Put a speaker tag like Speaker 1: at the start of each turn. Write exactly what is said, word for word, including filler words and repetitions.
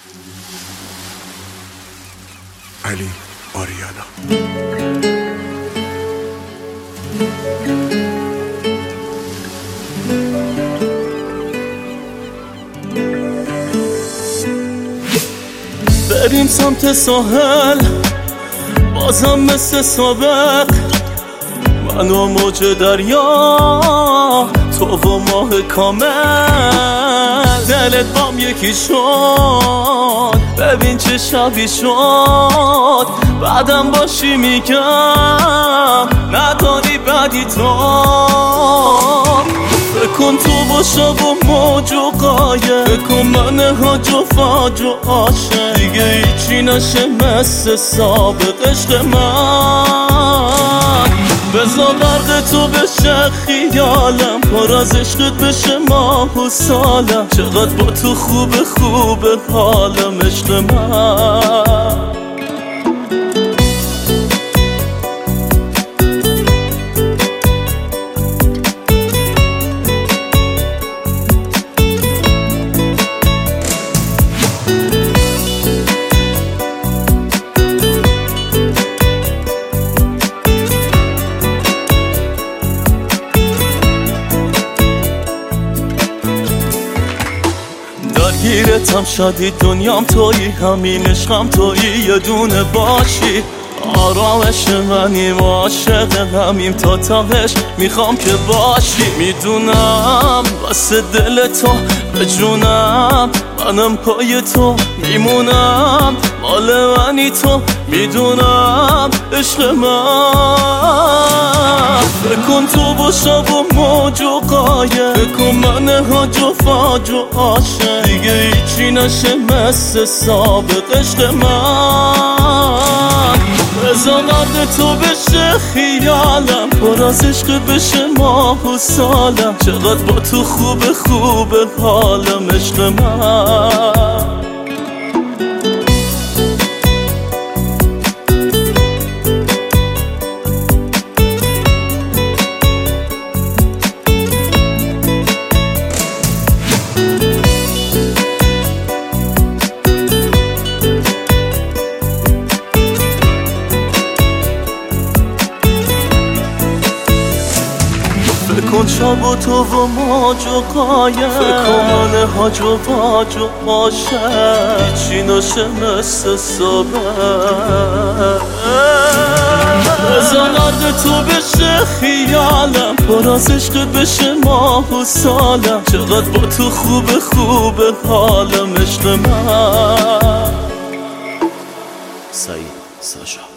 Speaker 1: علی آریانا.
Speaker 2: بریم سمت ساحل بازم مثل سابق، من و موج دریا، تو و ماه کامل. دلت بام یکی شد، ببین چه شبی شد. بعدم باشی میگم نداری بدی تو. فکن تو با شب و موج و قایه، فکن من هاج و فاج و عاشق. دیگه هیچی نشه مثل سابق عشق من. بذار برق تو بشه خیالم، پر از عشقت بشه ماه و سالم. چقدر با تو خوب خوب حالم عشق من. درگیرتم شدی دنیام تویی، همین عشقم تویی، یه دونه باشی. آرامش منیم و عاشق همیم تا تاهش میخوام که باشی. میدونم واسه دل تو به جونم، منم پای تو میمونم. مال منی تو میدونم عشق من. فکن تو با شب و موج و قایه، فکن من هاج و فاج و عاشق. دیگه هیچی نشه مثل سابق عشق من. بذار قدر تو بشه خیالم، پر از عشق بشه ماه و سالم. چقدر با تو خوب خوب حالم عشق من. فکن شب و تو و موج و قایم، فکن من هاج و باج و عاشق. هیچی نشه مثل صبح. بذار قدر تو بشه خیالم، پر از عشقت بشه ماه و سالم. چقدر با تو خوب خوب حالم عشق من. سعید ساشا.